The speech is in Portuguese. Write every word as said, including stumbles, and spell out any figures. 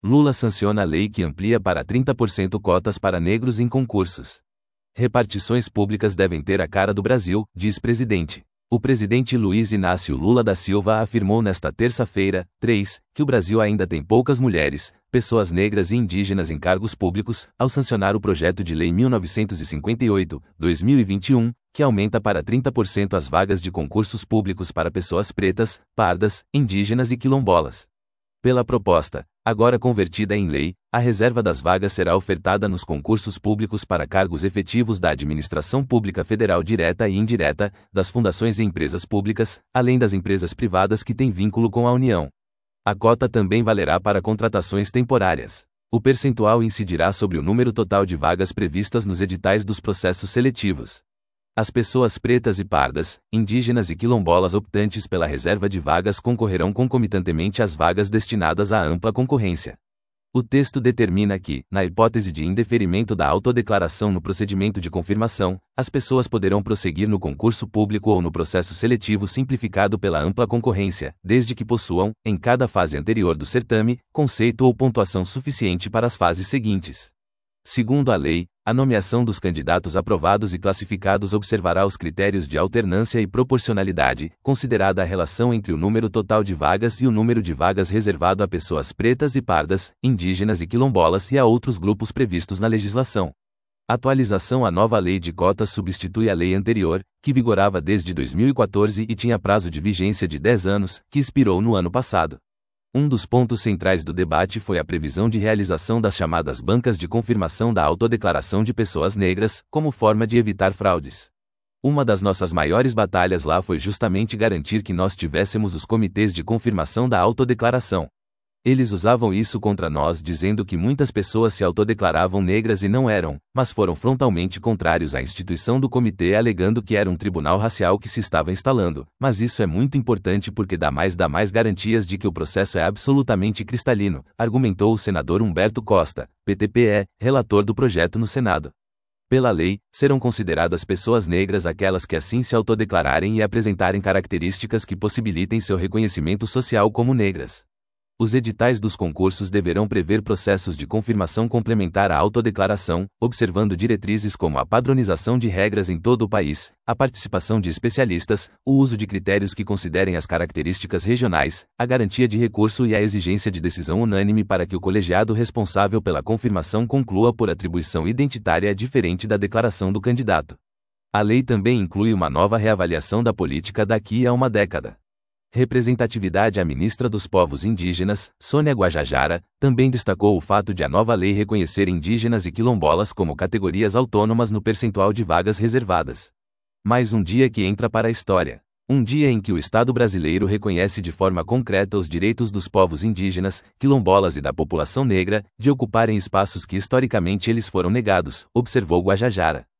Lula sanciona a lei que amplia para trinta por cento cotas para negros em concursos. Repartições públicas devem ter a cara do Brasil, diz presidente. O presidente Luiz Inácio Lula da Silva afirmou nesta terça-feira, três, que o Brasil ainda tem poucas mulheres, pessoas negras e indígenas em cargos públicos, ao sancionar o projeto de lei mil novecentos e cinquenta e oito, dois mil e vinte e um, que aumenta para trinta por cento as vagas de concursos públicos para pessoas pretas, pardas, indígenas e quilombolas. Pela proposta, agora convertida em lei, a reserva das vagas será ofertada nos concursos públicos para cargos efetivos da administração pública federal direta e indireta, das fundações e empresas públicas, além das empresas privadas que têm vínculo com a União. A cota também valerá para contratações temporárias. O percentual incidirá sobre o número total de vagas previstas nos editais dos processos seletivos. As pessoas pretas e pardas, indígenas e quilombolas optantes pela reserva de vagas concorrerão concomitantemente às vagas destinadas à ampla concorrência. O texto determina que, na hipótese de indeferimento da autodeclaração no procedimento de confirmação, as pessoas poderão prosseguir no concurso público ou no processo seletivo simplificado pela ampla concorrência, desde que possuam, em cada fase anterior do certame, conceito ou pontuação suficiente para as fases seguintes. Segundo a lei, a nomeação dos candidatos aprovados e classificados observará os critérios de alternância e proporcionalidade, considerada a relação entre o número total de vagas e o número de vagas reservado a pessoas pretas e pardas, indígenas e quilombolas e a outros grupos previstos na legislação. Atualização: a nova lei de cotas substitui a lei anterior, que vigorava desde dois mil e quatorze e tinha prazo de vigência de dez anos, que expirou no ano passado. Um dos pontos centrais do debate foi a previsão de realização das chamadas bancas de confirmação da autodeclaração de pessoas negras, como forma de evitar fraudes. Uma das nossas maiores batalhas lá foi justamente garantir que nós tivéssemos os comitês de confirmação da autodeclaração. Eles usavam isso contra nós, dizendo que muitas pessoas se autodeclaravam negras e não eram, mas foram frontalmente contrários à instituição do comitê, alegando que era um tribunal racial que se estava instalando. Mas isso é muito importante porque dá mais dá mais garantias de que o processo é absolutamente cristalino, argumentou o senador Humberto Costa, P T P E, relator do projeto no Senado. Pela lei, serão consideradas pessoas negras aquelas que assim se autodeclararem e apresentarem características que possibilitem seu reconhecimento social como negras. Os editais dos concursos deverão prever processos de confirmação complementar à autodeclaração, observando diretrizes como a padronização de regras em todo o país, a participação de especialistas, o uso de critérios que considerem as características regionais, a garantia de recurso e a exigência de decisão unânime para que o colegiado responsável pela confirmação conclua por atribuição identitária diferente da declaração do candidato. A lei também inclui uma nova reavaliação da política daqui a uma década. Representatividade. A ministra dos Povos Indígenas, Sônia Guajajara, também destacou o fato de a nova lei reconhecer indígenas e quilombolas como categorias autônomas no percentual de vagas reservadas. Mais um dia que entra para a história. Um dia em que o Estado brasileiro reconhece de forma concreta os direitos dos povos indígenas, quilombolas e da população negra, de ocuparem espaços que historicamente eles foram negados, observou Guajajara.